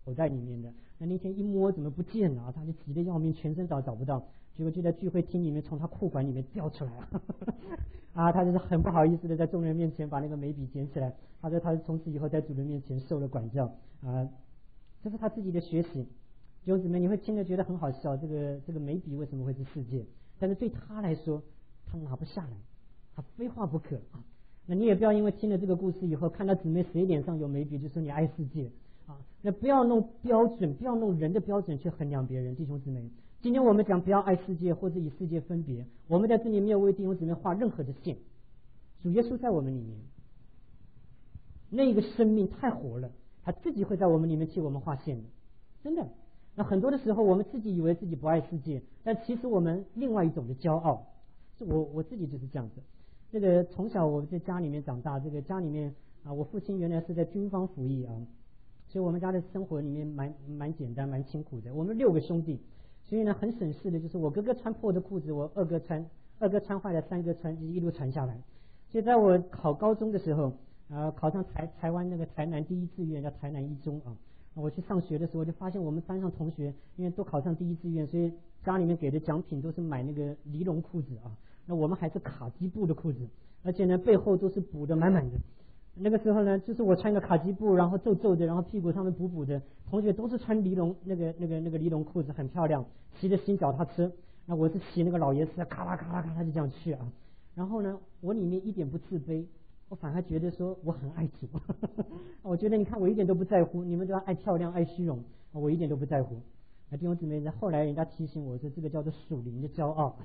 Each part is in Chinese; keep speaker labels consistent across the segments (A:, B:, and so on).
A: 口袋里面的。那天一摸怎么不见了，他就急得要命，全身找不到，结果就在聚会厅里面从他裤管里面掉出来了。他就是很不好意思的在众人面前把那个眉笔捡起来。他说他从此以后在主人面前受了管教这是他自己的学习。弟兄姊妹，你会听着觉得很好笑，这个眉笔为什么会是世界？但是对他来说，他拿不下来，他非画不可那你也不要因为听了这个故事以后，看到姊妹谁脸上有眉笔，就说你爱世界那不要弄标准，不要弄人的标准去衡量别人。弟兄姊妹，今天我们讲不要爱世界或者以世界分别，我们在这里没有为弟兄姊妹画任何的线。主耶稣在我们里面，那个生命太活了，他自己会在我们里面替我们画线的，真的。那很多的时候我们自己以为自己不爱世界，但其实我们另外一种的骄傲。我自己就是这样子。这个从小我在家里面长大，这个家里面我父亲原来是在军方服役所以我们家的生活里面蛮简单蛮清苦的。我们6个兄弟，所以呢很省事的，就是我哥哥穿破的裤子我二哥穿坏了，3哥穿，就一路传下来。所以在我考高中的时候考上台湾那个台南第一志愿叫台南一中我去上学的时候就发现我们班上同学因为都考上第一志愿，所以家里面给的奖品都是买那个尼龙裤子那我们还是卡基布的裤子，而且呢背后都是补的满满的。那个时候呢，就是我穿个卡其布，然后皱皱的，然后屁股上面补补的，同学都是穿尼龙那个尼龙裤子，很漂亮，骑着新脚踏车。那我是骑那个老爷车，咔啦咔啦咔啦就这样去然后呢，我里面一点不自卑，我反而觉得说我很爱主。我觉得你看我一点都不在乎，你们都要爱漂亮爱虚荣，我一点都不在乎。弟兄姊妹，后来人家提醒我说，这个叫做属灵的骄傲。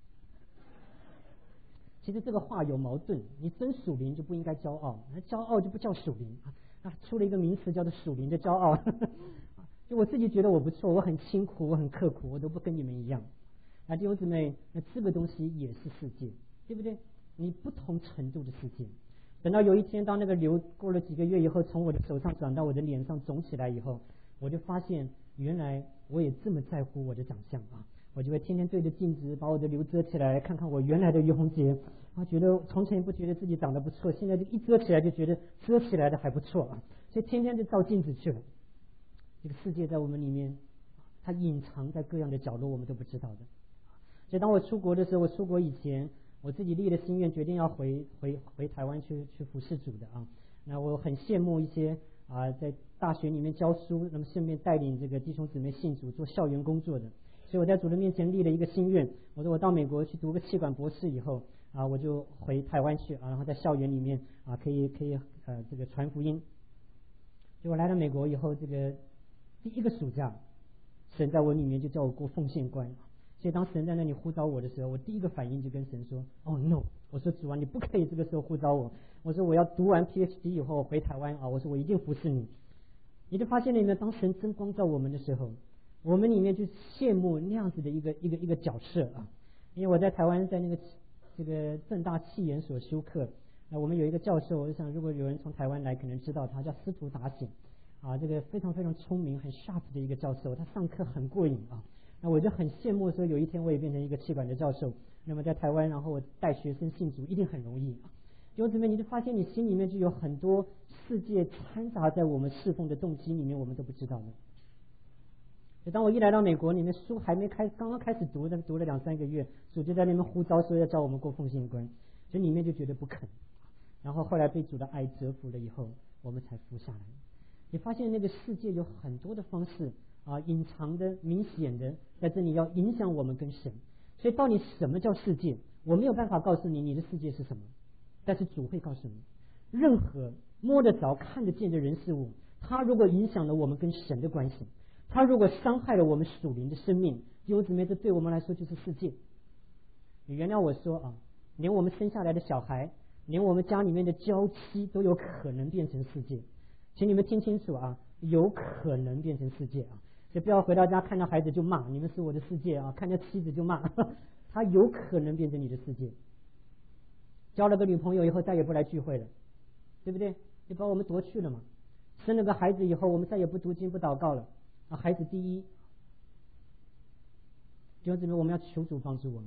A: 其实这个话有矛盾，你真属灵就不应该骄傲，骄傲就不叫属灵出了一个名词叫做属灵的骄傲。就我自己觉得我不错，我很辛苦，我很刻苦，我都不跟你们一样。弟兄姊妹，那这个东西也是世界，对不对？你不同程度的世界。等到有一天，当那个瘤过了几个月以后，从我的手上转到我的脸上肿起来以后，我就发现原来我也这么在乎我的长相我就会天天对着镜子把我的瘤遮起来，看看我原来的于洪杰觉得从前不觉得自己长得不错，现在就一遮起来就觉得遮起来的还不错所以天天就照镜子去了。这个世界在我们里面，它隐藏在各样的角落，我们都不知道的。所以当我出国的时候，我出国以前，我自己立了心愿，决定要回台湾去服侍主的那我很羡慕一些在大学里面教书，那么顺便带领这个弟兄姊妹信主做校园工作的。所以我在主的面前立了一个心愿，我说我到美国去读个气管博士以后我就回台湾去然后在校园里面可以这个传福音。结果来了美国以后，这个第一个暑假，神在我里面就叫我过奉献关所以当神在那里呼召我的时候，我第一个反应就跟神说no， 我说主你不可以这个时候呼召我，我说我要读完 PhD 以后回台湾我说我一定服侍你。你就发现里面，当神真光照我们的时候，我们里面就羡慕那样子的一个角色因为我在台湾在那个这个政大企研所修课，我们有一个教授，我想如果有人从台湾来可能知道他叫司徒达醒这个非常非常聪明很 sharp 的一个教授，他上课很过瘾那我就很羡慕说有一天我也变成一个气管的教授，那么在台湾然后我带学生信主一定很容易弟兄姊妹，你就发现你心里面就有很多世界掺杂在我们侍奉的动机里面，我们都不知道的。当我一来到美国里面，书还没刚刚开始读了2-3个月，主就在那边呼召说要叫我们过奉献关，所以里面就觉得不肯。然后后来被主的爱折服了以后，我们才服下来。你发现那个世界有很多的方式隐藏的明显的在这里要影响我们跟神。所以到底什么叫世界，我没有办法告诉你你的世界是什么，但是主会告诉你，任何摸得着看得见的人事物，它如果影响了我们跟神的关系，它如果伤害了我们属灵的生命，弟兄姊妹，这对我们来说就是世界。你原谅我说连我们生下来的小孩，连我们家里面的娇妻都有可能变成世界。请你们听清楚有可能变成世界所以不要回到家看到孩子就骂你们是我的世界看到妻子就骂他有可能变成你的世界。交了个女朋友以后再也不来聚会了，对不对？就把我们夺去了嘛。生了个孩子以后，我们再也不读经不祷告了孩子第一。弟兄姊妹，我们要求主帮助我们。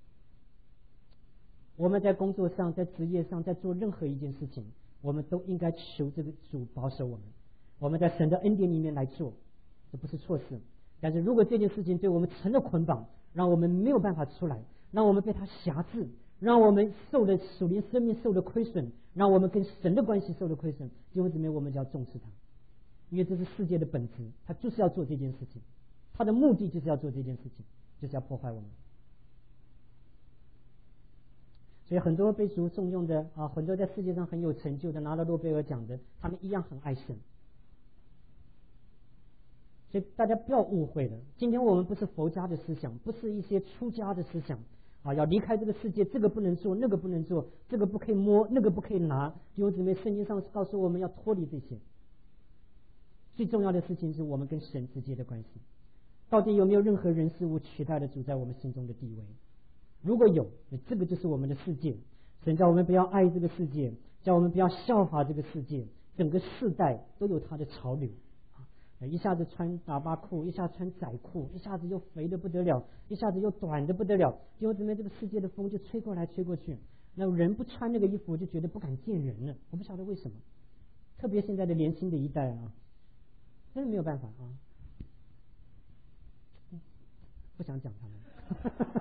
A: 我们在工作上在职业上在做任何一件事情，我们都应该求这个主保守我们。我们在神的恩典里面来做， 这不是错事。但是如果这件事情对我们成了捆绑，让我们没有办法出来，让我们被它辖制，让我们受的属灵生命受的亏损，让我们跟神的关系受的亏损，弟兄姊妹，我们就要重视它，因为这是世界的本质，它就是要做这件事情，它的目的就是要做这件事情，就是要破坏我们。所以很多被主重用的很多在世界上很有成就的，拿了诺贝尔奖的，他们一样很爱神。所以大家不要误会了，今天我们不是佛家的思想，不是一些出家的思想要离开这个世界，这个不能做，那个不能做，这个不可以摸，那个不可以拿。弟兄姊妹，圣经上告诉我们要脱离这些。最重要的事情是我们跟神之间的关系，到底有没有任何人事物取代了主在我们心中的地位？如果有，这个就是我们的世界。神叫我们不要爱这个世界，叫我们不要效法这个世界。整个世代都有它的潮流一下子穿喇叭裤，一下穿窄裤，一下子又肥的不得了，一下子又短的不得了。弟兄姊妹，这个世界的风就吹过来吹过去，那人不穿那个衣服，我就觉得不敢见人了。我不晓得为什么，特别现在的年轻的一代真的没有办法不想讲他们。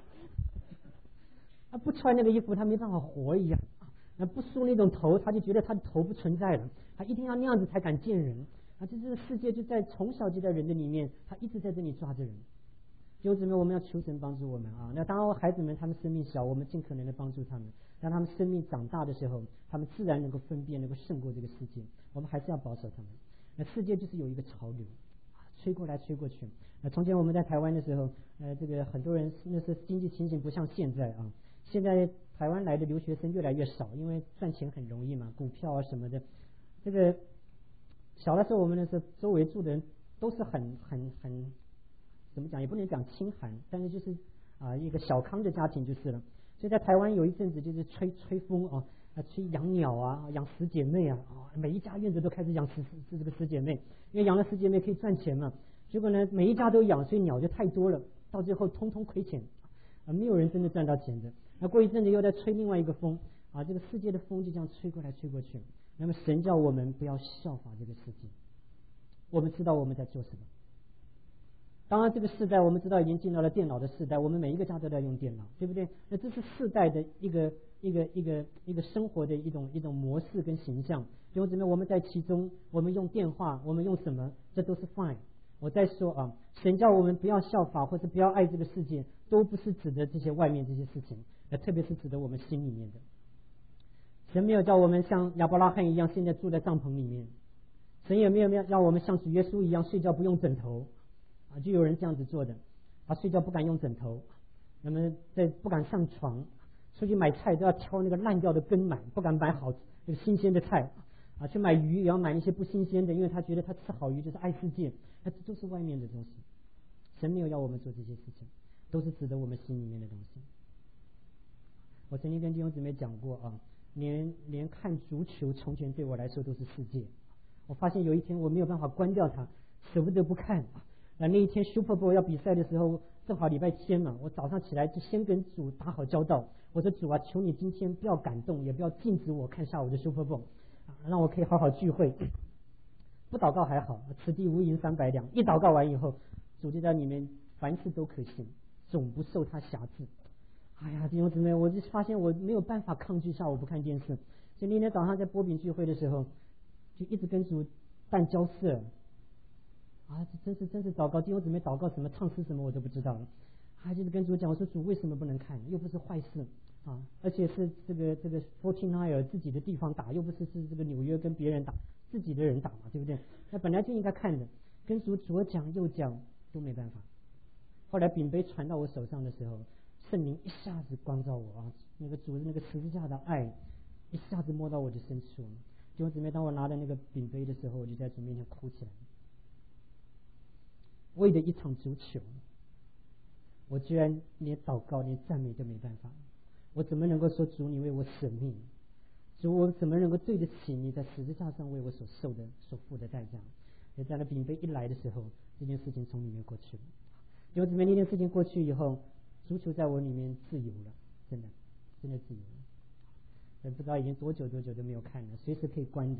A: 他不穿那个衣服，他没办法活一样那不梳那种头，他就觉得他的头不存在了，他一定要那样子才敢见人这个世界就在从小就在人的里面，他一直在这里抓着人。弟兄姊妹，我们要求神帮助我们那当然孩子们他们生命小，我们尽可能的帮助他们，让他们生命长大的时候，他们自然能够分辨，能够胜过这个世界。我们还是要保守他们。那世界就是有一个潮流吹过来吹过去。从前我们在台湾的时候这个很多人那时候经济情形不像现在现在台湾来的留学生越来越少，因为赚钱很容易嘛，股票什么的。这个小的时候我们那时候周围住的人都是很怎么讲，也不能讲清寒，但是就是一个小康的家庭就是了。所以在台湾有一阵子就是吹风吹养鸟养十姐妹每一家院子都开始养这个十姐妹，因为养了十姐妹可以赚钱嘛。结果呢每一家都养，所以鸟就太多了，到最后通通亏钱没有人真的赚到钱的。那过一阵子又在吹另外一个风这个世界的风就这样吹过来吹过去。那么神叫我们不要效法这个世界，我们知道我们在做什么。当然这个世代我们知道已经进到了电脑的世代，我们每一个家都在用电脑，对不对？那这是世代的一个生活的一种模式跟形象。弟兄姊妹，我们在其中，我们用电话，我们用什么，这都是 fine。我在说神叫我们不要效法或者不要爱这个世界，都不是指的这些外面这些事情，特别是指的我们心里面的。神没有叫我们像亚伯拉罕一样现在住在帐篷里面，神也没有让我们像主耶稣一样睡觉不用枕头就有人这样子做的睡觉不敢用枕头，那么不敢上床，出去买菜都要挑那个烂掉的根买，不敢买好那个新鲜的菜去买鱼也要买一些不新鲜的，因为他觉得他吃好鱼就是爱世界。那这都是外面的东西，神没有要我们做这些事情，都是指的我们心里面的东西。我曾经跟弟兄姊妹讲过连看足球从前对我来说都是世界。我发现有一天我没有办法关掉它，舍不得不看那一天 Super Bowl 要比赛的时候，正好礼拜天嘛，我早上起来就先跟主打好交道，我说主求你今天不要感动，也不要禁止我看下午的 Super Bowl让我可以好好聚会。不祷告还好，此地无银300两，一祷告完以后，主就在里面凡事都可行，总不受他辖制。哎呀，弟兄姊妹，我就发现我没有办法抗拒下午不看电视，所以那天早上在波饼聚会的时候，就一直跟主办交涉这真是糟糕。弟兄姊妹祷告什么唱诗什么我都不知道了，就是跟主讲，我说主为什么不能看，又不是坏事而且是这个 49er 自己的地方打，又不是这个纽约跟别人打，自己的人打嘛，对不对？那本来就应该看的，跟主左讲右讲都没办法。后来饼杯传到我手上的时候，圣灵一下子光照我那个主的那个十字架的爱一下子摸到我的深处。弟兄姊妹，当我拿着那个饼杯的时候，我就在主面前哭起来。为了一场足球，我居然连祷告连赞美都没办法，我怎么能够说主你为我舍命？主我怎么能够对得起你在十字架上为我所付的代价？也在那饼杯一来的时候，这件事情从里面过去了。弟兄姊妹，那件事情过去以后，足球在我里面自由了，真的自由了。不知道已经多久都没有看了，随时可以关的。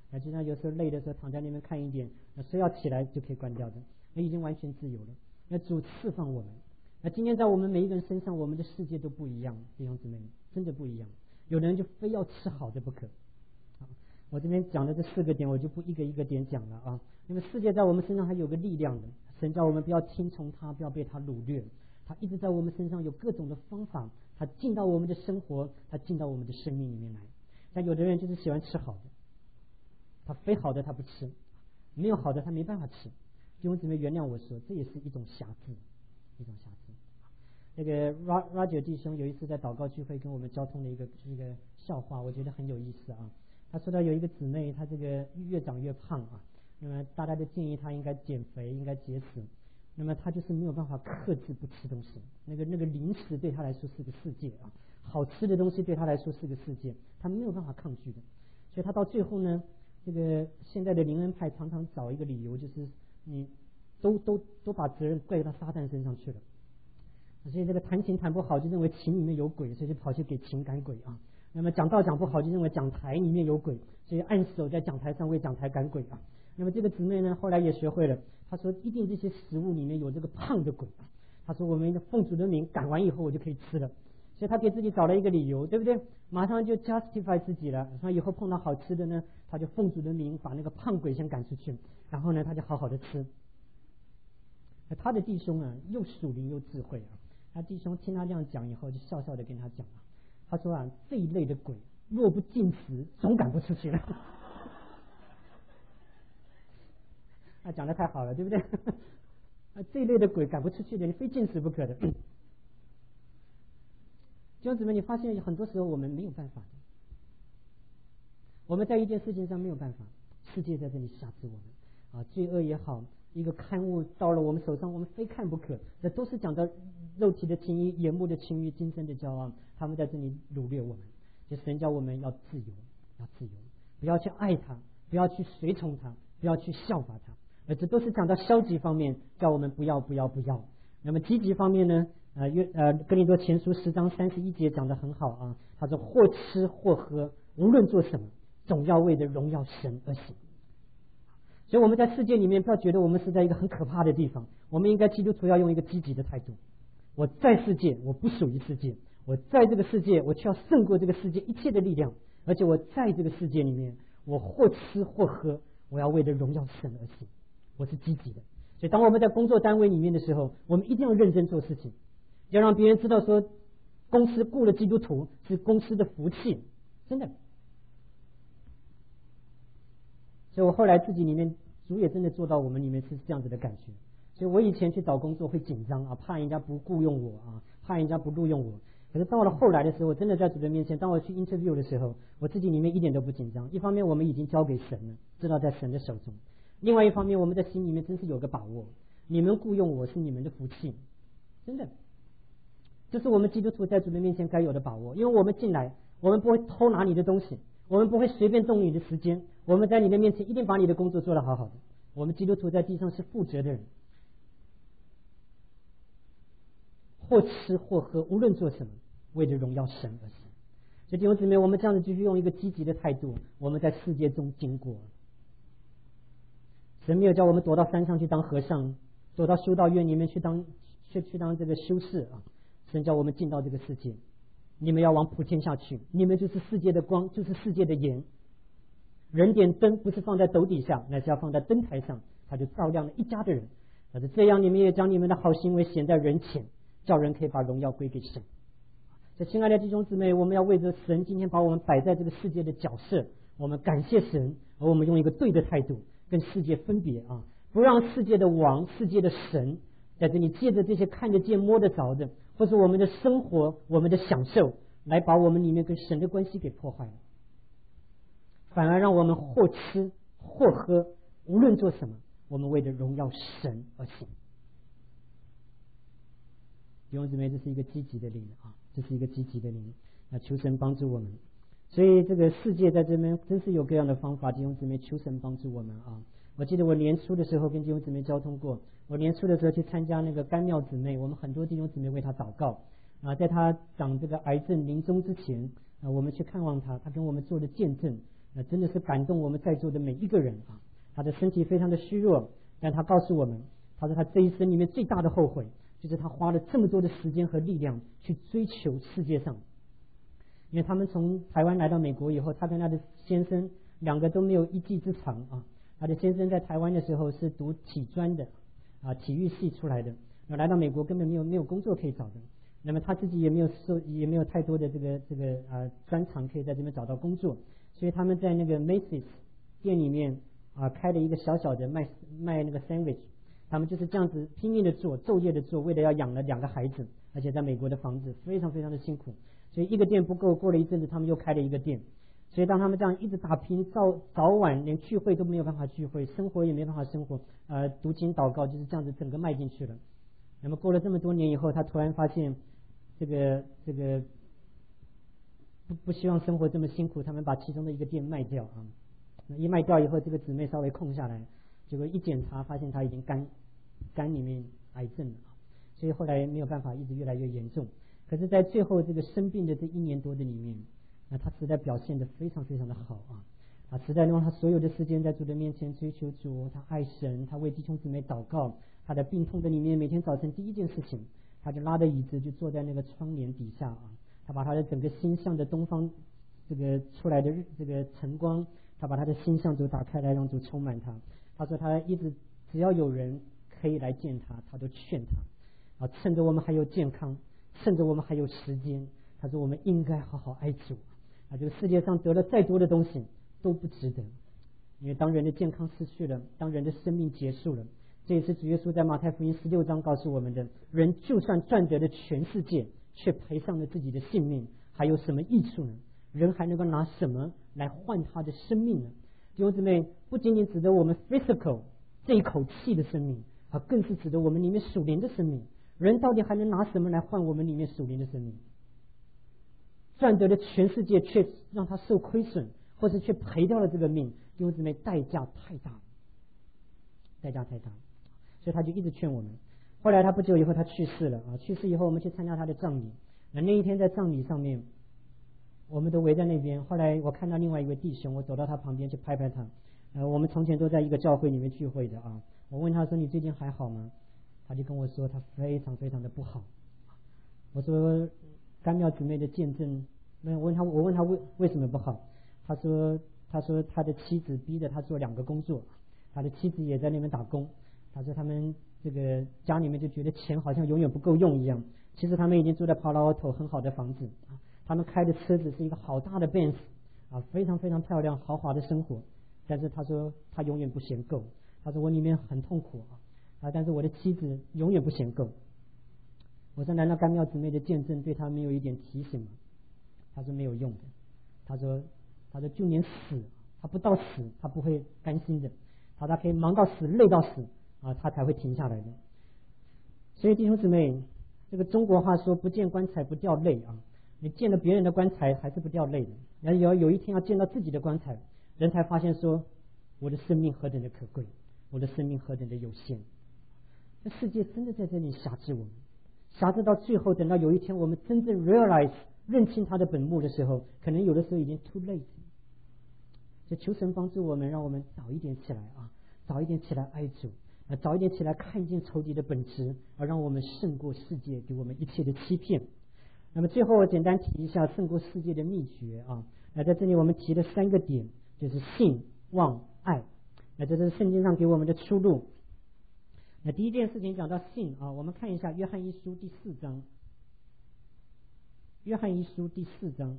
A: 就像有时候累的时候躺在那边看一点，谁要起来就可以关掉的，那已经完全自由了。那主释放我们。那今天在我们每一个人身上，我们的世界都不一样，弟兄姊妹，真的不一样。有的人就非要吃好的不可。我这边讲的这4个点，我就不一个一个点讲了啊。那么世界在我们身上还有个力量的，神叫我们不要听从他，不要被他掳掠。他一直在我们身上有各种的方法，他进到我们的生活，他进到我们的生命里面来。像有的人就是喜欢吃好的，他非好的他不吃，没有好的他没办法吃。弟兄姊妹原谅我说，这也是一种瑕疵，一种瑕疵。那个 Roger 弟兄有一次在祷告聚会跟我们交通的一个笑话，我觉得很有意思啊。他说到有一个姊妹，她这个越长越胖啊，那么大家都建议她应该减肥，应该节食，那么她就是没有办法克制不吃东西。那个零食对她来说是个世界啊，好吃的东西对她来说是个世界，她没有办法抗拒的。所以她到最后呢，这个现在的灵恩派常常找一个理由，就是你都把责任怪到撒旦身上去了。所以这个弹琴弹不好，就认为琴里面有鬼，所以就跑去给琴赶鬼啊。那么讲道讲不好，就认为讲台里面有鬼，所以按手在讲台上为讲台赶鬼啊。那么这个姊妹呢，后来也学会了，她说一定这些食物里面有这个胖的鬼。她说我们奉主的名赶完以后，我就可以吃了。所以她给自己找了一个理由，对不对？马上就 justify 自己了。说以后碰到好吃的呢，她就奉主的名把那个胖鬼先赶出去，然后呢，她就好好的吃。他的弟兄啊，又属灵又智慧啊。他弟兄听他这样讲以后，就笑笑的跟他讲啊，他说啊，这一类的鬼若不进食，总赶不出去了。啊，讲的太好了，对不对？啊，这一类的鬼赶不出去的，你非进食不可的。弟兄姊妹，你发现很多时候我们没有办法的，我们在一件事情上没有办法，世界在这里辖制我们啊，罪恶也好。一个刊物到了我们手上，我们非看不可，这都是讲到肉体的情欲、眼目的情欲、今生的骄傲，他们在这里掳掠我们。就神叫我们要自由，要自由，不要去爱他，不要去随从他，不要去效法他。这都是讲到消极方面，叫我们不要。那么积极方面呢？哥林多前书10章31节讲得很好啊，他说或吃或喝，无论做什么，总要为着荣耀神而行。所以我们在世界里面不要觉得我们是在一个很可怕的地方，我们应该基督徒要用一个积极的态度。我在世界，我不属于世界，我在这个世界，我却要胜过这个世界一切的力量。而且我在这个世界里面，我或吃或喝，我要为了荣耀神而行，我是积极的。所以当我们在工作单位里面的时候，我们一定要认真做事情，要让别人知道说公司雇了基督徒是公司的福气，真的。所以我后来自己里面，主也真的做到我们里面是这样子的感觉。所以我以前去找工作会紧张啊，怕人家不雇佣我啊，怕人家不录用我。可是到了后来的时候，真的在主的面前，当我去 interview 的时候，我自己里面一点都不紧张。一方面我们已经交给神了，知道在神的手中；另外一方面我们在心里面真是有个把握，你们雇佣我是你们的福气，真的，这是我们基督徒在主的面前该有的把握。因为我们进来，我们不会偷拿你的东西，我们不会随便动你的时间，我们在你的面前一定把你的工作做得好好的。我们基督徒在地上是负责的人，或吃或喝，无论做什么，为了荣耀神而行。所以弟兄姊妹，我们这样子继续用一个积极的态度，我们在世界中经过。神没有叫我们躲到山上去当和尚，躲到修道院里面去当这个修士啊。神叫我们进到这个世界，你们要往普天下去，你们就是世界的光，就是世界的盐。人点灯不是放在斗底下，乃是要放在灯台上，它就照亮了一家的人。可是这样，你们也将你们的好行为显在人前，叫人可以把荣耀归给神。所以亲爱的弟兄姊妹，我们要为着神今天把我们摆在这个世界的角色，我们感谢神，而我们用一个对的态度跟世界分别啊，不让世界的王、世界的神在这里借着这些看得见摸得着的，或是我们的生活、我们的享受，来把我们里面跟神的关系给破坏了。反而让我们或吃或喝，无论做什么，我们为了荣耀神而行。弟兄姊妹，这是一个积极的灵啊，这是一个积极的灵。那求神帮助我们。所以这个世界在这边真是有各样的方法，弟兄姊妹，求神帮助我们啊！我记得我年初的时候跟弟兄姊妹交通过，我年初的时候去参加那个甘妙姊妹，我们很多弟兄姊妹为她祷告啊，在她长这个癌症临终之前啊，我们去看望她，她跟我们做了见证。 那真的是感动我们在座的每一个人啊。他的身体非常的虚弱，但他告诉我们，他说他这一生里面最大的后悔，就是他花了这么多的时间和力量去追求世界上。因为他们从台湾来到美国以后，他跟他的先生两个都没有一技之长啊。他的先生在台湾的时候是读体专的啊，体育系出来的，来到美国根本没有工作可以找的。那么他自己也没有太多的这个专长可以在这边找到工作，所以他们在那个 Macy's 店里面开了一个小小的卖那个 sandwich， 他们就是这样子拼命的做，昼夜的做，为了要养了2个孩子，而且在美国的房子非常非常的辛苦，所以一个店不够，过了一阵子他们又开了一个店。所以当他们这样一直打拼，早晚连聚会都没有办法聚会，生活也没办法生活，读经祷告就是这样子整个迈进去了。那么过了这么多年以后，他突然发现这个不希望生活这么辛苦，他们把其中的一个店卖掉啊。一卖掉以后，这个姊妹稍微空下来，结果一检查发现她已经肝里面癌症了，所以后来没有办法，一直越来越严重。可是在最后这个生病的这1年多的里面，那他实在表现得非常非常的好啊，实在用他所有的时间在主的面前追求主，他爱神，他为弟兄姊妹祷告。他的病痛的里面，每天早晨第一件事情，他就拉着椅子就坐在那个窗帘底下啊，他把他的整个心向着东方这个出来的这个晨光，他把他的心向主打开来，让主充满他。他说他一直只要有人可以来见他，他都劝他啊，趁着我们还有健康，趁着我们还有时间，他说我们应该好好爱主啊。这个世界上得了再多的东西都不值得，因为当人的健康失去了，当人的生命结束了，这也是主耶稣在马太福音16章告诉我们的，人就算赚得了全世界，却赔上了自己的性命，还有什么益处呢？人还能够拿什么来换他的生命呢？弟兄姊妹，不仅仅指得我们 physical 这一口气的生命啊，更是指得我们里面属灵的生命。人到底还能拿什么来换我们里面属灵的生命？赚得了全世界，却让他受亏损，或是却赔掉了这个命，弟兄姊妹，代价太大，代价太大。所以他就一直劝我们。后来他不久以后他去世了啊，去世以后我们去参加他的葬礼。那一天在葬礼上面，我们都围在那边。后来我看到另外一位弟兄，我走到他旁边去拍拍他。我们从前都在一个教会里面聚会的啊。我问他说：“你最近还好吗？”他就跟我说他非常非常的不好。我说甘妙姊妹的见证，我问他为什么不好？他说他的妻子逼着他做2个工作，他的妻子也在那边打工。他说他们这个家里面就觉得钱好像永远不够用一样。其实他们已经住在 Palo Alto 很好的房子啊，他们开的车子是一个好大的 Benz 啊，非常非常漂亮豪华的生活。但是他说他永远不嫌够。他说我里面很痛苦啊，但是我的妻子永远不嫌够。我说难道甘妙姊妹的见证对他没有一点提醒吗？他说没有用的。他说就连死他不到死他不会甘心的，他可以忙到死累到死啊，他才会停下来的。所以弟兄姊妹，这个中国话说不见棺材不掉泪啊，你见了别人的棺材还是不掉泪的。然后有一天要见到自己的棺材，人才发现说我的生命何等的可贵，我的生命何等的有限。这世界真的在这里辖制我们，辖制到最后，等到有一天我们真正 realize 认清他的本目的时候，可能有的时候已经 too late。就求神帮助我们，让我们早一点起来啊，早一点起来爱主，早一点起来看见仇敌的本质，而让我们胜过世界给我们一切的欺骗。那么最后我简单提一下胜过世界的秘诀啊。那在这里我们提了3个点，就是信、望、爱。那这是圣经上给我们的出路。那第一件事情讲到信啊，我们看一下约翰一书第4章。约翰一书第4章。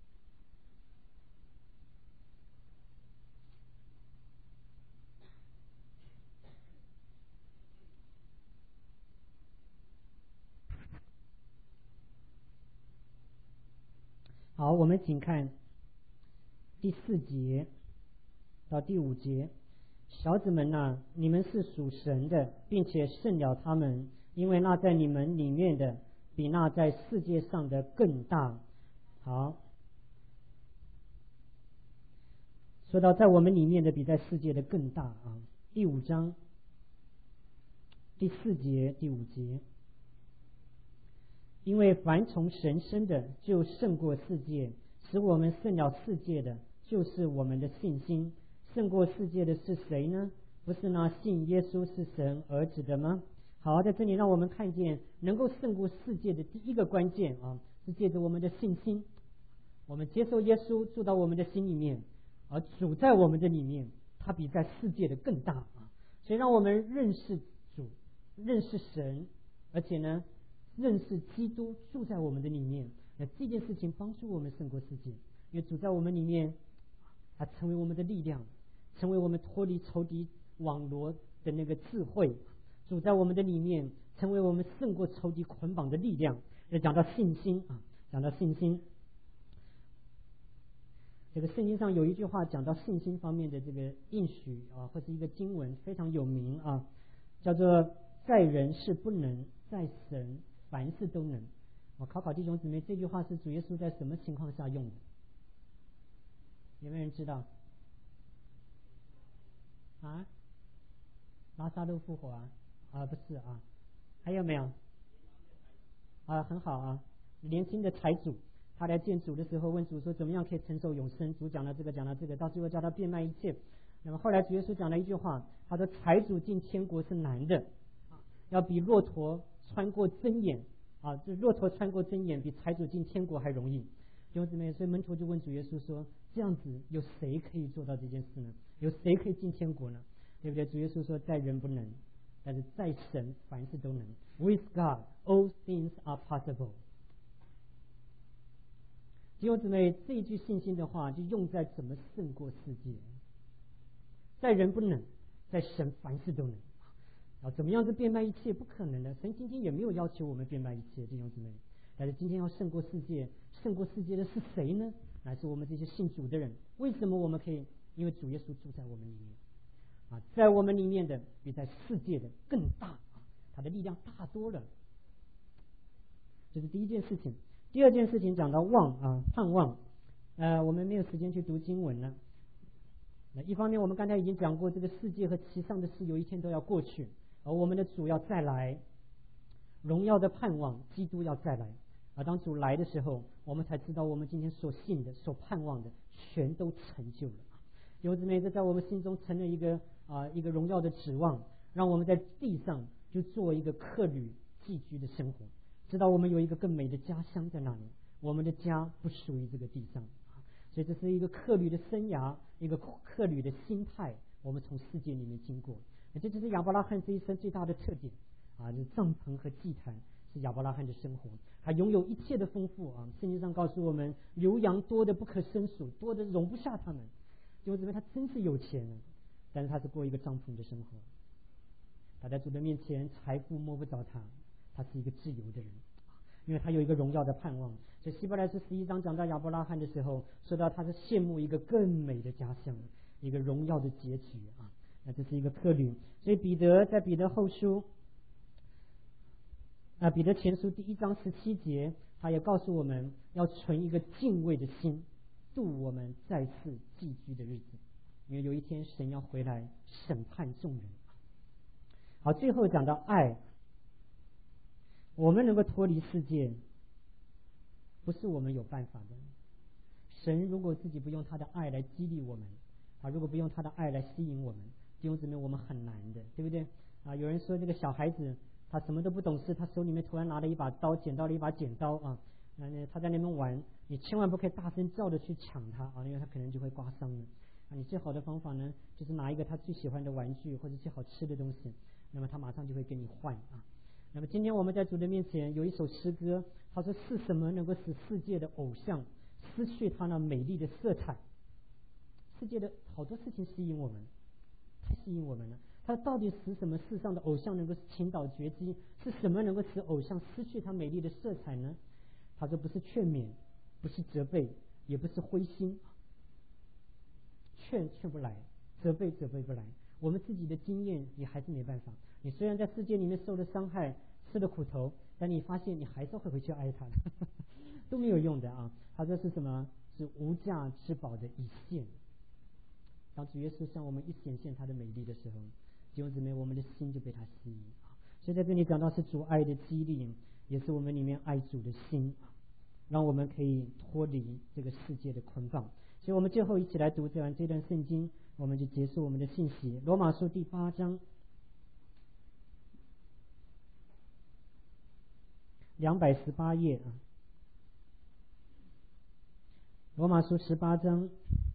A: 好，我们请看第4节到第5节。小子们啊，你们是属神的，并且胜了他们，因为那在你们里面的比那在世界上的更大。好，说到在我们里面的比在世界的更大啊。第5章第4节第5节，因为凡从神生的就胜过世界，使我们胜了世界的就是我们的信心。胜过世界的是谁呢？不是那信耶稣是神儿子的吗？好，在这里让我们看见能够胜过世界的第一个关键啊，是借着我们的信心。我们接受耶稣住到我们的心里面，而主在我们的里面，他比在世界的更大啊！所以让我们认识主，认识神，而且呢，认识基督住在我们的里面。那这件事情帮助我们胜过世界，因为主在我们里面，他成为我们的力量，成为我们脱离仇敌网罗的那个智慧。主在我们的里面，成为我们胜过仇敌捆绑的力量。要讲到信心啊，讲到信心。这个圣经上有一句话讲到信心方面的这个应许啊，或是一个经文非常有名啊，叫做在人是不能，在神凡事都能。我考考弟兄姊妹，这句话是主耶稣在什么情况下用的？有没有人知道？啊？拉撒路复活啊？啊，不是啊，还有没有？啊，很好啊，年轻的财主。他来见主的时候，问主说：“怎么样可以承受永生？”主讲了这个，讲了这个，到最后叫他变卖一切。那么后来主耶稣讲了一句话，他说：“财主进天国是难的，要比骆驼穿过针眼啊，就骆驼穿过针眼比财主进天国还容易。”弟兄姊妹，所以门徒就问主耶稣说：“这样子有谁可以做到这件事呢？有谁可以进天国呢？对不对？”主耶稣说：“在人不能，但是在神凡事都能。With God, all things are possible。”弟兄姊妹，这一句信心的话就用在怎么胜过世界。在人不能，在神凡事都能。啊，怎么样子变卖一切？不可能的。神今天也没有要求我们变卖一切，弟兄姊妹。但是今天要胜过世界，胜过世界的是谁呢？乃是我们这些信主的人。为什么我们可以？因为主耶稣住在我们里面。啊，在我们里面的比在世界的更大啊，他的力量大多了。这是第一件事情。第二件事情讲到望啊，盼望。我们没有时间去读经文了。那一方面，我们刚才已经讲过，这个世界和其上的事有一天都要过去，而我们的主要再来，荣耀的盼望，基督要再来。而当主来的时候，我们才知道我们今天所信的、所盼望的，全都成就了。弟兄姊妹，这在我们心中成了一个荣耀的指望，让我们在地上就做一个客旅寄居的生活。知道我们有一个更美的家乡在那里，我们的家不属于这个地上，所以这是一个客旅的生涯，一个客旅的心态。我们从世界里面经过，这就是亚伯拉罕这一生最大的特点啊！这帐篷和祭坛是亚伯拉罕的生活，他拥有一切的丰富啊！圣经上告诉我们，牛羊多的不可胜数，多的容不下他们。就认为他真是有钱，但是他是过一个帐篷的生活。他在主的面前，财富摸不着他。他是一个自由的人，因为他有一个荣耀的盼望。所以希伯来书11章讲到亚伯拉罕的时候，说到他是羡慕一个更美的家乡，一个荣耀的结局啊。那这是一个客旅。所以彼得在彼得后书彼得前书第1章17节，他也告诉我们要存一个敬畏的心，度我们在世寄居的日子，因为有一天神要回来审判众人。好，最后讲到爱。我们能够脱离世界，不是我们有办法的。神如果自己不用他的爱来激励我们，如果不用他的爱来吸引我们，弟兄姊妹，我们很难的，对不对？有人说这个小孩子他什么都不懂事，他手里面突然拿了一把刀，捡到了一把剪刀啊，他在那边玩，你千万不可以大声叫着去抢他啊，因为他可能就会刮伤了。你最好的方法呢，就是拿一个他最喜欢的玩具或者最好吃的东西，那么他马上就会跟你换啊。那么今天我们在主的面前有一首诗歌，他说是什么能够使世界的偶像失去它那美丽的色彩？世界的好多事情吸引我们，太吸引我们了。它到底使什么世上的偶像能够倾倒绝迹？是什么能够使偶像失去它美丽的色彩呢？他说不是劝勉，不是责备，也不是灰心，劝不来，责备不来。我们自己的经验也还是没办法。你虽然在世界里面受了伤害，吃了苦头，但你发现你还是会回去爱他的，都没有用的啊！他说是什么？是无价之宝的一现。当主耶稣向我们一显现他的美丽的时候，弟兄姊妹，我们的心就被他吸引。所以在这里讲到是主爱的激励，也是我们里面爱主的心，让我们可以脱离这个世界的捆绑。 所以我们最后一起来读完这段圣经，我们就结束我们的信息。罗马书第8章218页啊，罗马书18章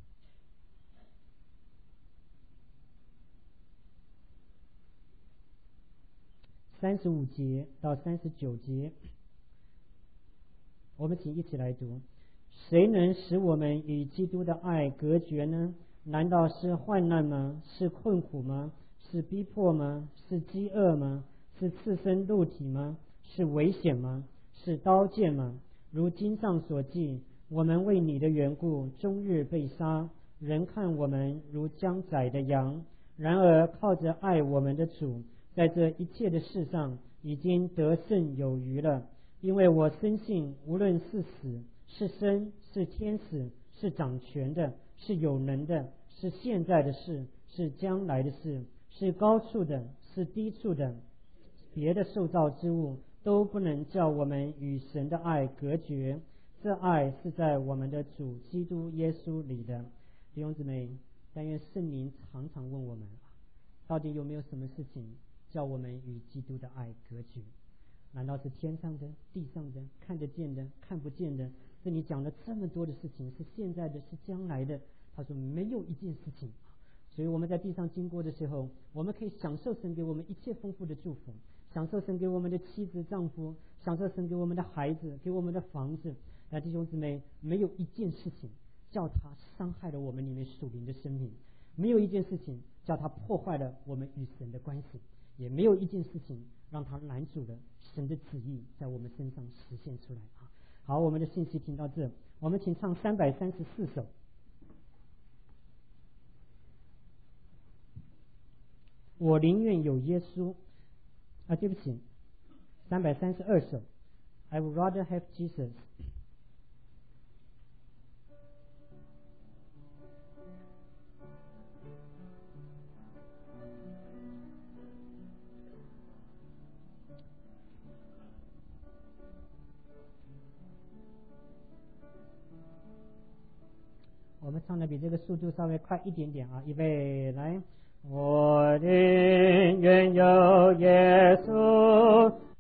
A: 35节到39节，我们请一起来读。谁能使我们与基督的爱隔绝呢？难道是患难吗？是困苦吗？是逼迫吗？是饥饿吗？是赤身露体吗？是危险吗？是刀剑吗？如经上所记，我们为你的缘故终日被杀，人看我们如将宰的羊。然而靠着爱我们的主，在这一切的事上已经得胜有余了。因为我深信，无论是死是生，是天使，是掌权的，是有能的，是现在的事，是将来的事，是高处的，是低处的，别的受造之物都不能叫我们与神的爱隔绝。这爱是在我们的主基督耶稣里的。弟兄姊妹，但愿圣灵常常问我们，到底有没有什么事情叫我们与基督的爱隔绝？难道是天上的、地上的、看得见的、看不见的？这里讲了这么多的事情，是现在的，是将来的。他说没有一件事情。所以我们在地上经过的时候，我们可以享受神给我们一切丰富的祝福，享受神给我们的妻子丈夫，享受神给我们的孩子，给我们的房子。但弟兄姊妹，没有一件事情叫他伤害了我们里面属灵的生命，没有一件事情叫他破坏了我们与神的关系，也没有一件事情让他拦阻了神的旨意在我们身上实现出来啊！好，我们的信息听到这，我们请唱334首。我宁愿有耶稣啊，对不起，332首。I would rather have Jesus。我们唱的比这个速度稍微快一点点啊！预备，来。我宁愿有耶稣